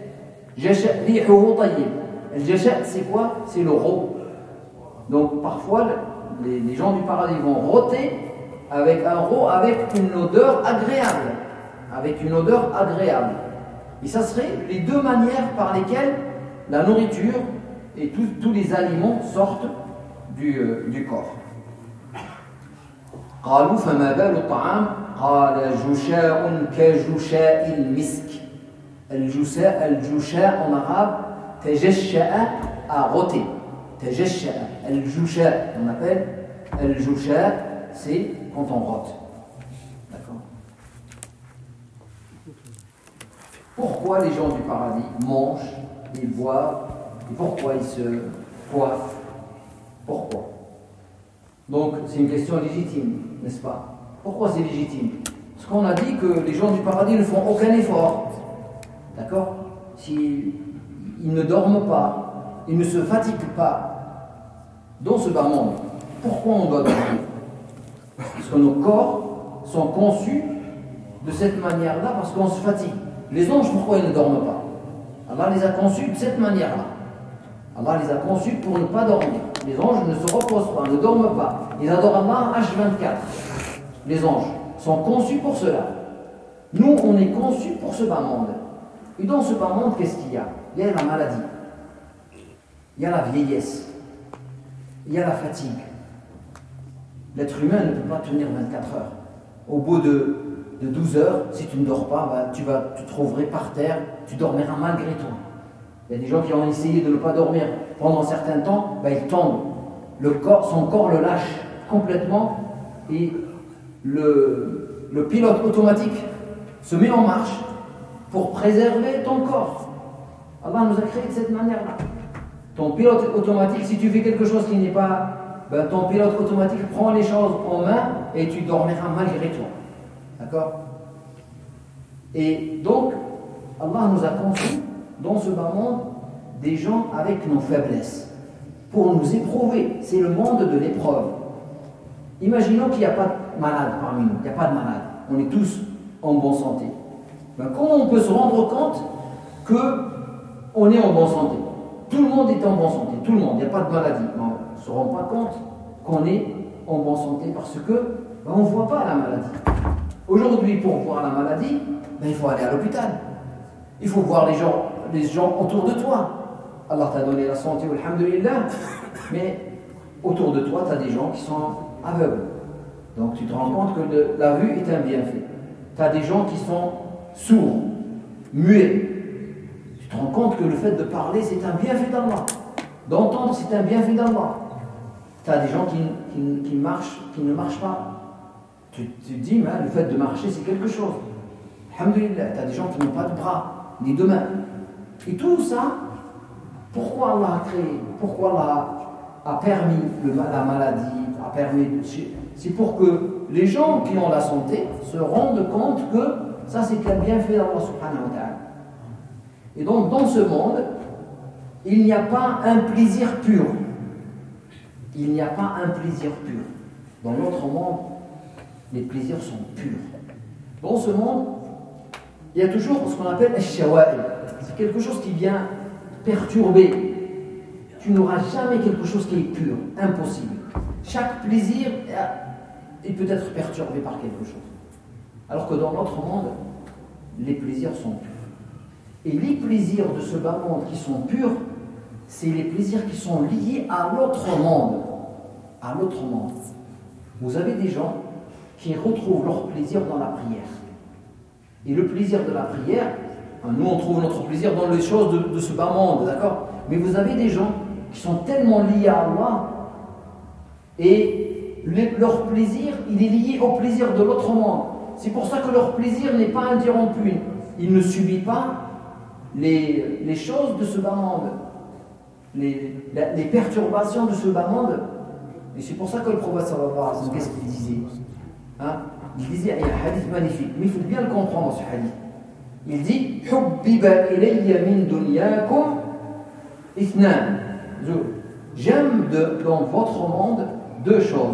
Jasha rihuhu tayyib. Le jasha, c'est quoi? C'est le rot. Donc parfois, les, les gens du paradis vont rôter avec un rot avec une odeur agréable. Avec une odeur agréable. Et ça serait les deux manières par lesquelles la nourriture et tous, tous les aliments sortent du, euh, du corps. قالوا فما بال الطعام قال جشاء كجشاء المسك. الجشاء الجشاء en arabe تجشأ à rôter. تجشأ الجشاء on appelle الجشاء c'est quand on rote. D'accord. Pourquoi les gens du paradis mangent, ils boivent et pourquoi ils se coiffent? Pourquoi? Donc c'est une question légitime, n'est-ce pas? Pourquoi c'est légitime? Parce qu'on a dit que les gens du paradis ne font aucun effort. D'accord? S'ils ne dorment pas, ils ne se fatiguent pas dans ce bas monde. Pourquoi on doit dormir? Parce que nos corps sont conçus de cette manière-là parce qu'on se fatigue. Les anges, pourquoi ils ne dorment pas? Allah les a conçus de cette manière-là. Allah les a conçus pour ne pas dormir. Les anges ne se reposent pas, ne dorment pas. Ils adorent Allah H vingt-quatre. Les anges sont conçus pour cela. Nous, on est conçus pour ce bas monde. Et dans ce bas monde, qu'est-ce qu'il y a? Il y a la maladie. Il y a la vieillesse. Il y a la fatigue. L'être humain ne peut pas tenir vingt-quatre heures. Au bout de, de douze heures, si tu ne dors pas, bah, tu, vas, tu te trouverais par terre, tu dormiras malgré toi. Il y a des gens qui ont essayé de ne pas dormir pendant un certain temps, bah, ils tombent. Le corps, son corps le lâche complètement et le, le pilote automatique se met en marche pour préserver ton corps. Allah nous a créé de cette manière-là. Ton pilote automatique, si tu fais quelque chose qui n'est pas... Ben, ton pilote automatique prend les choses en main et tu dormiras malgré toi. D'accord? Et donc, Allah nous a conçus dans ce bas monde des gens avec nos faiblesses pour nous éprouver. C'est le monde de l'épreuve. Imaginons qu'il n'y a pas de malade parmi nous, il n'y a pas de malade. On est tous en bonne santé. Ben, comment on peut se rendre compte qu'on est en bonne santé? Tout le monde est en bonne santé, tout le monde, il n'y a pas de maladie. Ben, on ne se rend pas compte qu'on est en bonne santé parce que ben, on ne voit pas la maladie. Aujourd'hui, pour voir la maladie, ben, il faut aller à l'hôpital. Il faut voir les gens, les gens autour de toi. Allah t'a donné la santé, alhamdulillah, mais autour de toi, tu as des gens qui sont aveugles. Donc tu te rends compte que de, la vue est un bienfait. Tu as des gens qui sont sourds, muets. Tu te rends compte que le fait de parler, c'est un bienfait d'Allah. D'entendre, c'est un bienfait d'Allah. tu as des gens qui, qui, qui, marchent, qui ne marchent pas. Tu, tu te dis, mais le fait de marcher, c'est quelque chose. Alhamdulillah, tu as des gens qui n'ont pas de bras, ni de mains. Et tout ça, pourquoi Allah a créé, pourquoi Allah a permis le, la maladie, a permis de, c'est pour que les gens qui ont la santé se rendent compte que ça c'est qu'un bienfait d'Allah subhanahu wa ta'ala. Et donc dans ce monde, il n'y a pas un plaisir pur. Il n'y a pas un plaisir pur. Dans l'autre monde, les plaisirs sont purs. Dans ce monde, il y a toujours ce qu'on appelle al-shawa'i. C'est quelque chose qui vient perturber. Tu n'auras jamais quelque chose qui est pur, impossible. Chaque plaisir est peut-être perturbé par quelque chose. Alors que dans notre monde, les plaisirs sont purs. Et les plaisirs de ce bas monde qui sont purs, c'est les plaisirs qui sont liés à l'autre monde. À l'autre monde. Vous avez des gens qui retrouvent leur plaisir dans la prière. Et le plaisir de la prière, nous on trouve notre plaisir dans les choses de, de ce bas monde, d'accord? Mais vous avez des gens qui sont tellement liés à Allah et le, leur plaisir, il est lié au plaisir de l'autre monde. C'est pour ça que leur plaisir n'est pas interrompu. Il ne subit pas les, les choses de ce bas monde, les, les perturbations de ce bas monde. Et c'est pour ça que le prophète sallallahu alayhi wa sallam, qu'est-ce qu'il disait, hein? Il disait, il y a un hadith magnifique, mais il faut bien le comprendre ce hadith. Il dit, Hubbiba ilayya min dunyakum ithnan. J'aime de, dans votre monde deux choses.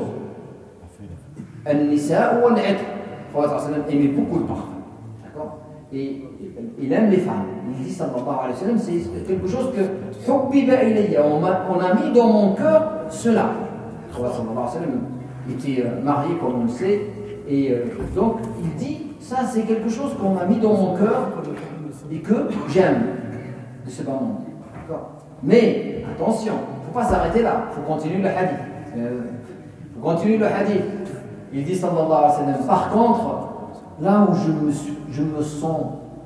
An-nisa ou al-'itq. Le prophète sallallahu alayhi wa sallam aimait beaucoup le parfum. D'accord? Et il aime les femmes. Il dit sallallahu alayhi wa sallam, c'est quelque chose que Hubbiba ilayya. On a, on a mis dans mon cœur cela. Le prophète sallallahu alayhi wa sallam était marié, comme on le sait. Et euh, donc, il dit, ça c'est quelque chose qu'on a mis dans mon cœur et que j'aime de ce bas monde. D'accord? Mais, attention, il ne faut pas s'arrêter là, il faut continuer le hadith. Il euh, faut continuer le hadith. Il dit, sallallahu alayhi wa sallam, par contre, là où je me, je me sens,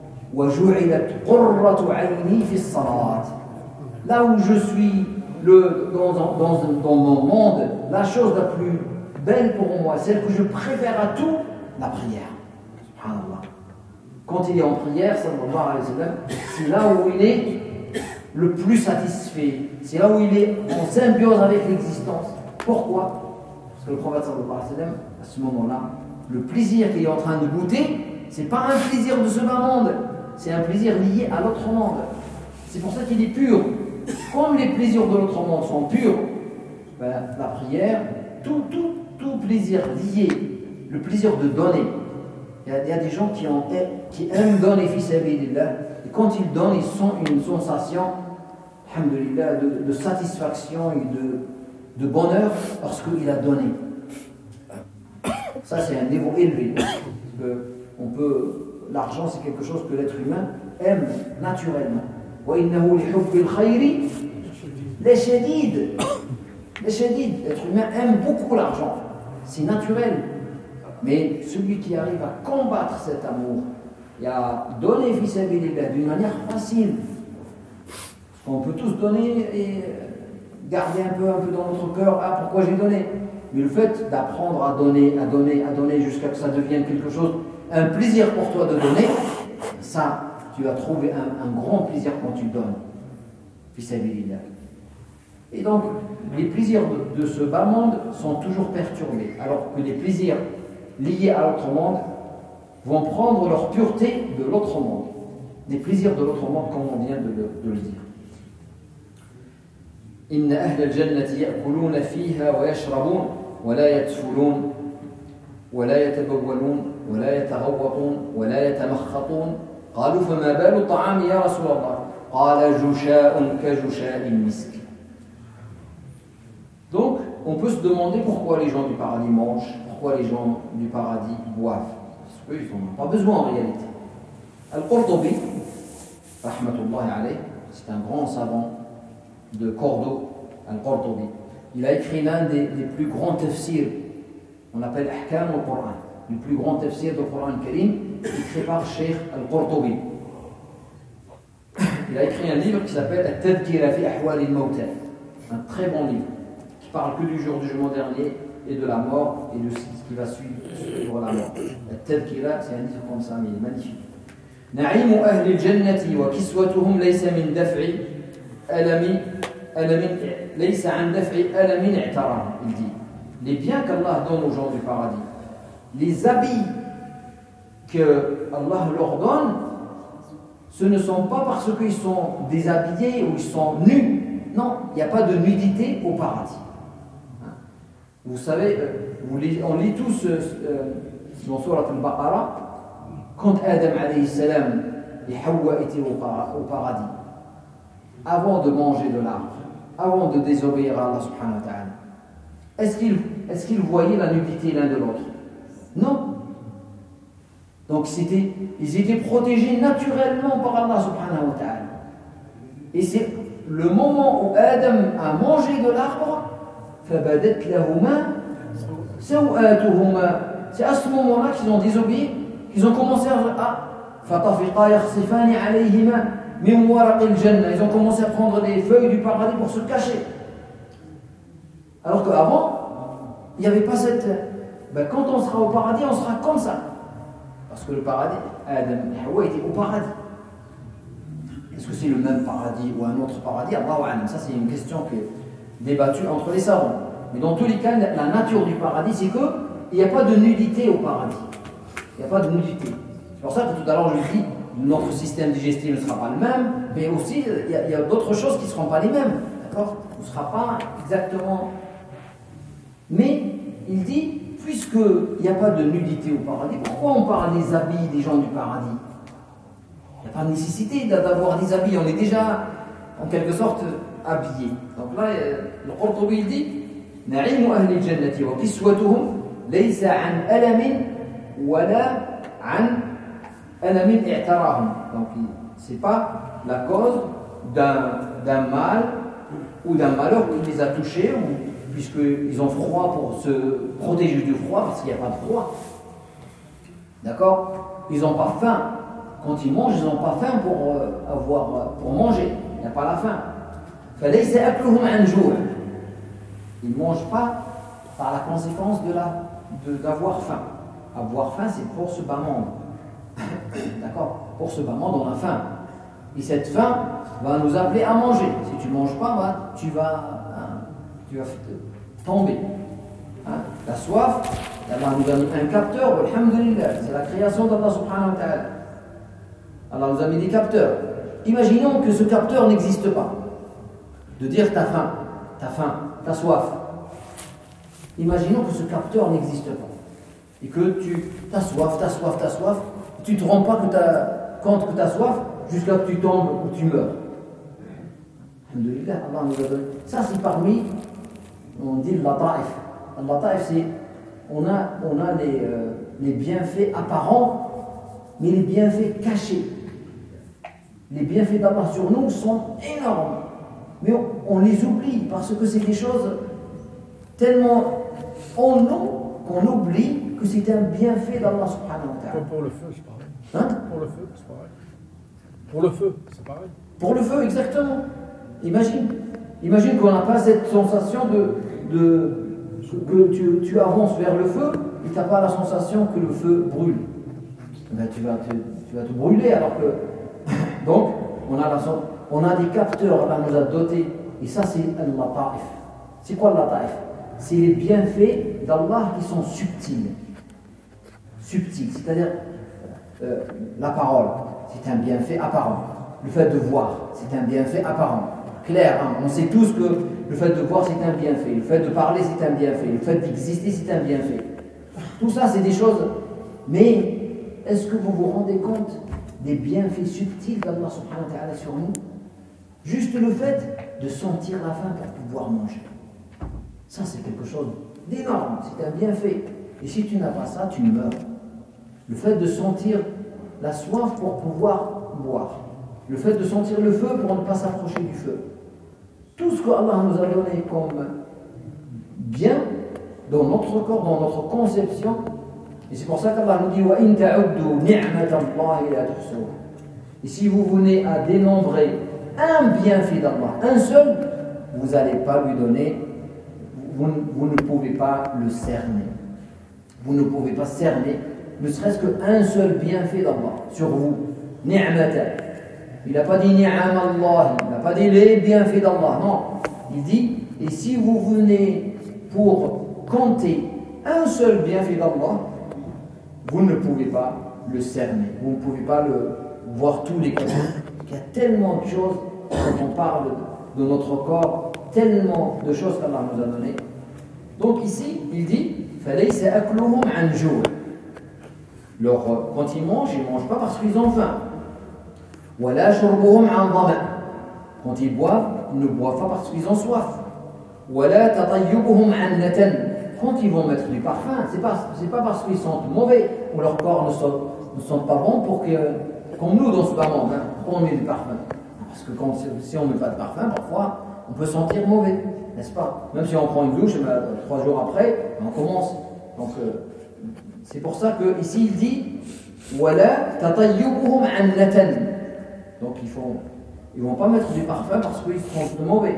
là où je suis le, dans, dans, dans mon monde, la chose la plus belle pour moi, celle que je préfère à tout, la prière. Subhanallah. Quand il est en prière, sallallahu alayhi wa sallam, c'est là où il est le plus satisfait. C'est là où il est en symbiose avec l'existence. Pourquoi? Parce que le prophète sallallahu alayhi wa sallam, à ce moment-là, le plaisir qu'il est en train de goûter, c'est pas un plaisir de ce bas monde, c'est un plaisir lié à l'autre monde. C'est pour ça qu'il est pur. Comme les plaisirs de l'autre monde sont purs, ben, la prière, tout, tout, tout plaisir lié, le plaisir de donner. Il y a, il y a des gens qui, ont, qui aiment donner fi sabilillah, et quand ils donnent, ils sont une sensation, alhamdulillah, de, de satisfaction et de, de bonheur parce qu'il a donné. Ça, c'est un niveau élevé. Parce que on peut, l'argent, c'est quelque chose que l'être humain aime naturellement. وَإِنَّهُ لِحُبِّ الْخَيْرِ لَشَدِيدٌ. L'être humain aime beaucoup l'argent. C'est naturel. Mais celui qui arrive à combattre cet amour et à donner fi sabilillah d'une manière facile, parce qu'on peut tous donner et garder un peu, un peu dans notre cœur, ah pourquoi j'ai donné. Mais le fait d'apprendre à donner, à donner, à donner jusqu'à que ça devienne quelque chose, un plaisir pour toi de donner, ça, tu vas trouver un, un grand plaisir quand tu donnes. Fi sabilillah. Et donc, les plaisirs de, de ce bas monde sont toujours perturbés, alors que les plaisirs liés à l'autre monde vont prendre leur pureté de l'autre monde. Les plaisirs de l'autre monde, comme on vient de le, de le dire. إن أهل الجنة يأكلون فيها ويشربون ولا يتفلون ولا يتبولون ولا يتغوطون ولا يتمخطون قالوا فما بال الطعام يا رسول الله قال جشاء كجشاء المسك. Donc, on peut se demander pourquoi les gens du paradis mangent, pourquoi les gens du paradis boivent. Parce qu'ils n'en ont pas besoin en réalité. Al-Qurtubi, rahmatullahi alayh, c'est un grand savant de Cordoue, Al-Qurtubi. Il a écrit l'un des, des plus grands tafsirs, on l'appelle Ahkam al-Qur'an, le plus grand tafsir du Qur'an al-Karim, écrit par Cheikh Al-Qurtubi. Il a écrit un livre qui s'appelle At-Tadhkira fi Ahwal al-Mawta, un très bon livre, parle que du jour du jugement dernier et de la mort et de ce qui va suivre, suivre la mort. Al-Tadhkira, c'est un livre comme ça, mais il est magnifique. نعيم أهل الجنة وكسوتهم ليس من دفع ألم ألم ليس عن دفع ألم اعتراه. Il dit les biens qu'Allah donne aux gens du paradis, les habits que Allah leur donne, ce ne sont pas parce qu'ils sont déshabillés ou ils sont nus. Non, il n'y a pas de nudité au paradis. Vous savez, on lit tous dans Surat al-Baqarah, quand Adam alayhi salam et Hawa étaient au paradis, avant de manger de l'arbre, avant de désobéir à Allah subhanahu wa ta'ala, est-ce qu'ils, est-ce qu'ils voyaient la nudité l'un de l'autre? Non. Donc c'était, ils étaient protégés naturellement par Allah subhanahu wa ta'ala. Et c'est le moment où Adam a mangé de l'arbre, فَبَدَتْ لَهُمَا سَوْآتُهُمَا. C'est à ce moment-là qu'ils ont désobéi, qu'ils ont commencé à فَطَفِقَا يَخْصِفَانِ عَلَيْهِمَا مِنْ وَرَقِ الْجَنَّةِ. Ils ont commencé à prendre des feuilles du paradis pour se cacher. Alors qu'avant, il n'y avait pas cette... Ben, quand on sera au paradis, on sera comme ça. Parce que le paradis, Adam et Hawa étaient au paradis. Est-ce que c'est le même paradis ou un autre paradis? Allahu a'lam. Ça, c'est une question qui est débattue entre les savants. Mais dans tous les cas, la nature du paradis, c'est qu'il n'y a pas de nudité au paradis. Il n'y a pas de nudité. C'est pour ça que tout à l'heure, je dis, notre système digestif ne sera pas le même, mais aussi, il y a, il y a d'autres choses qui ne seront pas les mêmes. D'accord? Ce ne sera pas exactement... Mais, il dit, puisqu'il n'y a pas de nudité au paradis, pourquoi on parle des habits des gens du paradis? Il n'y a pas de nécessité d'avoir des habits, on est déjà en quelque sorte habillés. Donc là, le Qurtubi dit نعيم أهل الجنة وكسوتهم ليس عن ألم ولا عن ألم اعتراهم. Donc c'est pas la cause d'un, d'un mal ou d'un malheur qui les a touchés, ou puisqu'ils ont froid pour se protéger du froid, parce qu'il n'y a pas de froid. D'accord? Ils n'ont pas faim. Quand ils mangent, ils n'ont pas faim pour, euh, avoir, pour manger. Il n'y a pas la faim. فَلَيْسَ أَكْلُهُمْ عَنْ جُوعٍ. Ils ne mangent pas par la conséquence de la, de, d'avoir faim. Avoir faim, c'est pour se bamande. D'accord? Pour se bamande, on a faim. Et cette faim va nous appeler à manger. Si tu ne manges pas, bah, tu vas... tu vas tomber. Hein? La soif, Allah nous a mis un capteur, alhamdulillah, c'est la création d'Allah subhanahu wa ta'ala. Allah nous a mis des capteurs. Imaginons que ce capteur n'existe pas. De dire t'as faim, t'as faim, t'as soif. Imaginons que ce capteur n'existe pas. Et que tu as soif, t'as soif, t'as soif, et tu ne te rends pas que t'as, compte que t'as soif jusqu'à ce que tu tombes ou tu meurs. Alhamdulillah, Allah nous a donné. Ça, c'est parmi... On dit le lata'if. Le lata'if, c'est on a, on a les, euh, les bienfaits apparents, mais les bienfaits cachés. Les bienfaits d'Allah sur nous sont énormes, mais on, on les oublie parce que c'est des choses tellement en nous qu'on oublie que c'est un bienfait d'Allah subhanahu wa ta'ala. Pour le feu, c'est pareil. Hein? Pour le feu, c'est pareil. Pour le feu, c'est pareil. Pour le feu, exactement. Imagine. Imagine qu'on n'a pas cette sensation de, de que tu, tu avances vers le feu et tu n'as pas la sensation que le feu brûle. Ben, tu, vas te, tu vas te brûler alors que... Donc, on a, la, on a des capteurs, Allah nous a dotés, et ça c'est al-lata'if. C'est quoi al-lata'if? C'est les bienfaits d'Allah qui sont subtils. Subtils, c'est-à-dire euh, la parole, c'est un bienfait apparent. Le fait de voir, c'est un bienfait apparent. Clair, hein? On sait tous que le fait de voir c'est un bienfait, le fait de parler c'est un bienfait, le fait d'exister c'est un bienfait. Tout ça c'est des choses, mais est-ce que vous vous rendez compte des bienfaits subtils d'Allah subhanahu wa ta'ala sur nous? Juste le fait de sentir la faim pour pouvoir manger. Ça c'est quelque chose d'énorme, c'est un bienfait. Et si tu n'as pas ça, tu meurs. Le fait de sentir la soif pour pouvoir boire. Le fait de sentir le feu pour ne pas s'approcher du feu. Tout ce que Allah nous a donné comme bien dans notre corps, dans notre conception. Et c'est pour ça qu'Allah nous dit وَإِن تَعُدُّوا نِعْمَةَ اللَّهِ لَا تُحْصُوهَا. Et si vous venez à dénombrer un bienfait d'Allah, un seul, vous n'allez pas lui donner, vous, vous ne pouvez pas le cerner. Vous ne pouvez pas cerner, ne serait-ce qu'un seul bienfait d'Allah sur vous. Ni'mata. Il n'a pas dit ni'am Allah, il n'a pas dit les bienfaits d'Allah. Non, il dit, et si vous venez pour compter un seul bienfait d'Allah, vous ne pouvez pas le cerner. Vous ne pouvez pas le voir tous les côtés. Il y a tellement de choses quand on parle de notre corps, tellement de choses qu'Allah nous a données. Donc ici, il dit, فَلَيْسَ أَكْلُهُمْ عَنْ جُوعٍ. Leur, quand ils mangent, ils ne mangent pas parce qu'ils ont faim. وَلَا شُرْبُهُمْ عَنْ ظَمَأٍ. Quand ils boivent, ils ne boivent pas parce qu'ils ont soif. وَلَا تَطَيُّبُهُمْ عَنْ نَتَنٍ. Quand ils vont mettre du parfum, ce n'est pas, c'est pas parce qu'ils sont mauvais ou leur corps ne sont, ne sont pas bons pour que, comme nous dans ce moment, hein, pourquoi on met du parfum? Parce que quand, si on ne met pas de parfum, parfois, on peut sentir mauvais, n'est-ce pas? Même si on prend une douche, ben, trois jours après, on commence. Donc, euh, c'est pour ça que ici il dit Wala tatayyubuhum an natan. Donc il faut, ils vont pas mettre du parfum parce qu'ils seront mauvais.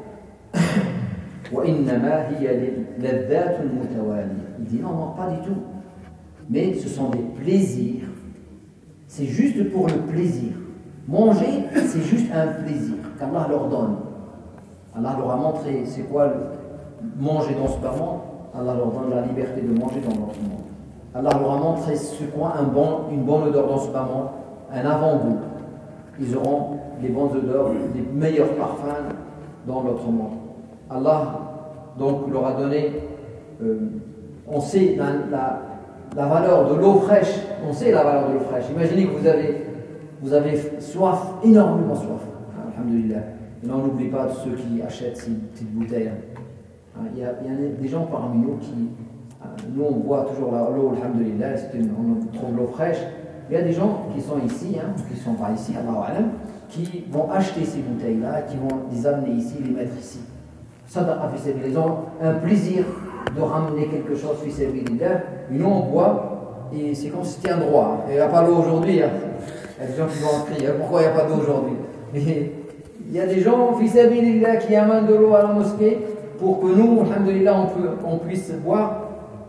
Wa innama hiya ladhatun mutawali. Il dit non, non, pas du tout. Mais ce sont des plaisirs. C'est juste pour le plaisir. Manger, c'est juste un plaisir qu'Allah leur donne. Allah leur a montré c'est quoi le manger dans ce monde. Allah leur donne la liberté de manger dans notre monde. Allah leur a montré c'est quoi un bon, une bonne odeur dans ce monde, un avant-goût. Ils auront les bonnes odeurs, les meilleurs parfums dans notre monde. Allah donc leur a donné, euh, on sait la, la, la valeur de l'eau fraîche, on sait la valeur de l'eau fraîche. Imaginez que vous avez, vous avez soif, énormément soif. Alhamdulillah. Et là on n'oublie pas de ceux qui achètent ces petites bouteilles. Il y, a, il y a des gens parmi nous qui, nous on boit toujours l'eau, alhamdulillah, on trouve l'eau fraîche. Il y a des gens qui sont ici, hein, qui ne sont pas ici, Allahu A'lam, qui vont acheter ces bouteilles-là, qui vont les amener ici, les mettre ici. Sadaqa fi sabilillah, ils ont un plaisir de ramener quelque chose fi sabilillah. Et nous on boit, et c'est comme si c'était un droit. Il n'y a pas d'eau aujourd'hui, hein. Il y a des gens qui vont crier, pourquoi il n'y a pas d'eau aujourd'hui? Mais il y a des gens fi sabilillah qui amènent de l'eau à la mosquée pour que nous, alhamdulillah, on, peut, on puisse boire.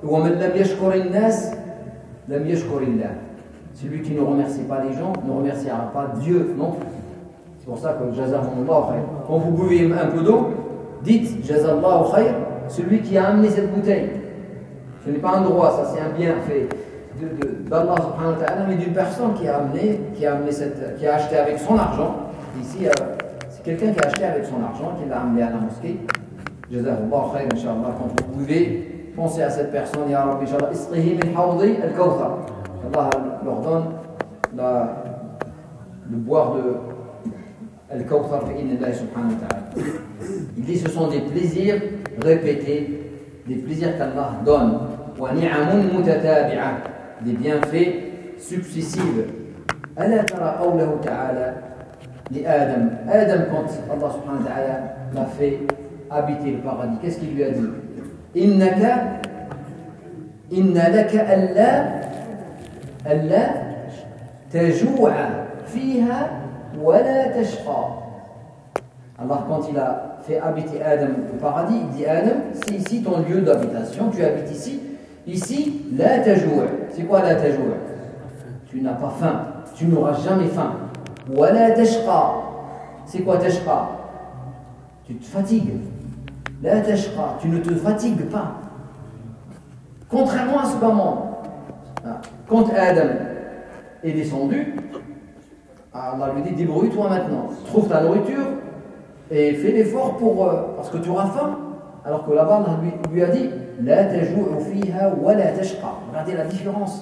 Celui qui ne remercie pas les gens ne remerciera pas Dieu non plus. C'est pour ça que Jazahumullah khayr. Quand vous buvez un peu d'eau, dites Jazallahu khayr, celui qui a amené cette bouteille. Ce n'est pas un droit, ça c'est un bienfait d'Allah subhanahu wa ta'ala, mais d'une personne qui a amené, qui a amené cette, qui a acheté avec son argent. Ici, euh, c'est quelqu'un qui a acheté avec son argent, qui l'a amené à la mosquée. Jazahullah khayr, Inch'Allah, quand vous buvez, pensez à cette personne, Ya Rabbi, Inch'Allah, isqihi min hawdi al-kawthar. Allah leur donne la, le boire de al-kawthar fi innillahi subhanahu wa ta'ala. Il dit ce sont des plaisirs répétés, des plaisirs qu'Allah donne. Wa ni'amun mutatabi'a, des bienfaits successifs. Ala tara qawlahu ta'ala li Adam. Adam, quand Allah subhanahu wa ta'ala l'a fait habiter le paradis, qu'est-ce qu'il lui a dit? Innaka inna laka alla alla tajou'a fiha wa la tashqa. Allah, quand il a fait habiter Adam au paradis, il dit Adam, c'est ici ton lieu d'habitation, tu habites ici. Ici, la tajou'a. C'est quoi la tajou'a? Tu n'as pas faim, tu n'auras jamais faim. Wa la tashqa. C'est quoi tashqa? Tu te fatigues. La tashqa, tu ne te fatigues pas. Contrairement à ce moment, quand Adam est descendu, Allah lui dit débrouille-toi maintenant, trouve ta nourriture et fais l'effort pour parce que tu auras faim. Alors que là-bas, Allah lui, lui a dit la tajou'u fiha wa la tashqa. Regardez la différence.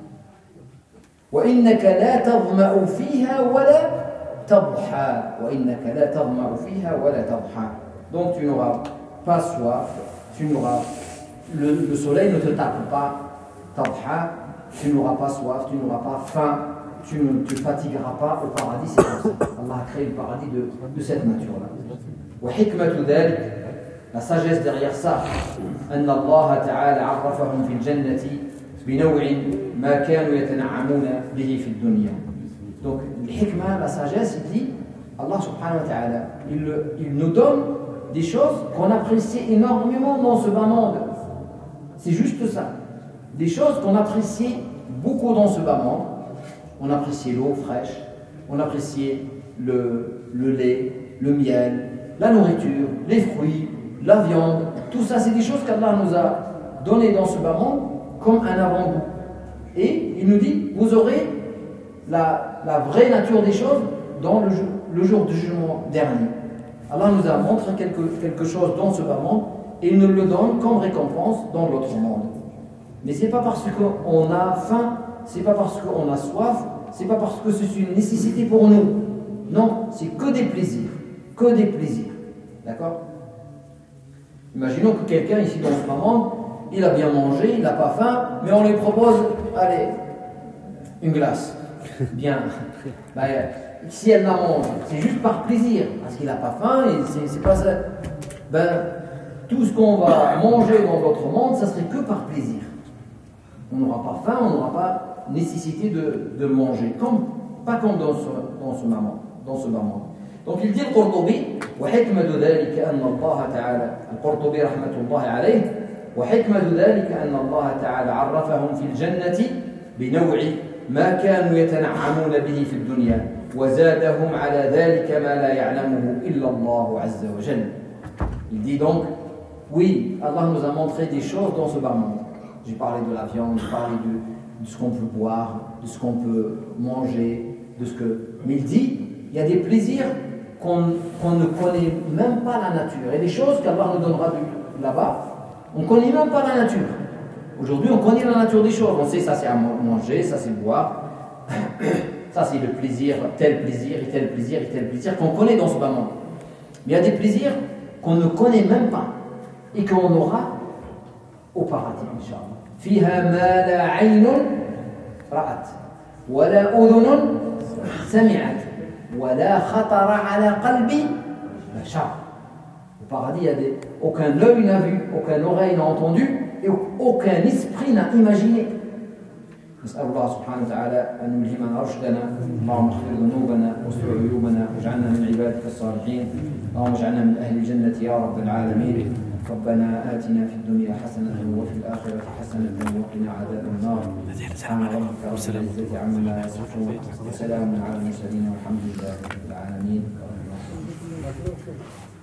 Wa innaka la tadma'u fiha wa la tadha. Wa innaka la tadma'u fiha wa la tadha. Donc tu n'auras pas soif, tu n'auras le, le soleil ne te tape pas, tadha, tu n'auras pas soif, tu n'auras pas faim, tu ne te fatigueras pas au paradis. C'est comme ça. Allah a créé le paradis de, de cette nature-là. Wa hikmatu dhalik, la sagesse derrière ça, أن الله تعالى عرفهم في الجنة بنوع ما كانوا يتنعمون به في الدنيا. Donc, le hikmah, la sagesse, il dit, Allah subhanahu wa ta'ala, il, il nous donne des choses qu'on apprécie énormément dans ce bas monde. C'est juste ça. Des choses qu'on apprécie beaucoup dans ce bas monde. On appréciait l'eau fraîche, on appréciait le, le lait, le miel, la nourriture, les fruits, la viande. Tout ça, c'est des choses qu'Allah nous a données dans ce bas monde comme un avant-goût. Et il nous dit, vous aurez la, la vraie nature des choses dans le, le jour du jugement dernier. Allah nous a montré quelque, quelque chose dans ce bas monde et il nous le donne comme récompense dans l'autre monde. Mais ce n'est pas parce qu'on a faim, ce n'est pas parce qu'on a soif, ce n'est pas parce que c'est une nécessité pour nous. Non, c'est que des plaisirs. Que des plaisirs. D'accord? Imaginons que quelqu'un ici dans ce moment, il a bien mangé, il n'a pas faim, mais on lui propose, allez, une glace. Bien. Ben, si elle la mange, c'est juste par plaisir, parce qu'il n'a pas faim, et c'est, c'est pas ça. Ben, tout ce qu'on va manger dans notre monde, ça serait que par plaisir. On n'aura pas faim, on n'aura pas nécessité de, de manger, comme, pas comme dans ce, dans ce moment, dans ce moment. Donc il dit le Qurtubi, وحكمة ذلك أن الله تعالى القرطبي رحمة الله عليه وحكمة ذلك أن الله تعالى عرفهم في الجنة بنوع ما كانوا يتنعمون به في الدنيا وزادهم على ذلك ما لا يعلمه إلا الله عز وجل. Il dit donc, oui, Allah nous a montré des choses dans ce bas monde. J'ai parlé de la viande, j'ai parlé de, de ce qu'on peut boire, de ce qu'on peut manger, de ce que... Mais il dit, il y a des plaisirs qu'on, qu'on ne connaît même pas la nature. Et des choses qu'Allah nous donnera de, là-bas, on ne connaît même pas la nature. Aujourd'hui, on connaît la nature des choses. On sait ça c'est à manger, ça c'est boire, ça c'est le plaisir, tel plaisir et tel plaisir et tel plaisir qu'on connaît dans ce bas monde. Mais il y a des plaisirs qu'on ne connaît même pas et qu'on aura au paradis, Inch'Allah. فيها ما لا عين رأت ولا أذن سمعت ولا خطر على قلب بشر. Au paradis, il y a des, aucun œil n'a vu, aucune oreille n'a entendu et aucun esprit n'a imaginé. نسأل الله سبحانه وتعالى أن يلهمنا رشدنا. اللهم اغفر ذنوبنا واستر عيوبنا واجعلنا من عبادك الصالحين. اللهم اجعلنا من أهل الجنة يا رب العالمين. ربنا آتنا في الدنيا حسنة وفي الآخرة حسنة وقنا عذاب النار. سبحان ربك رب العزة عما يصفون وسلام على المرسلين والحمد لله رب العالمين.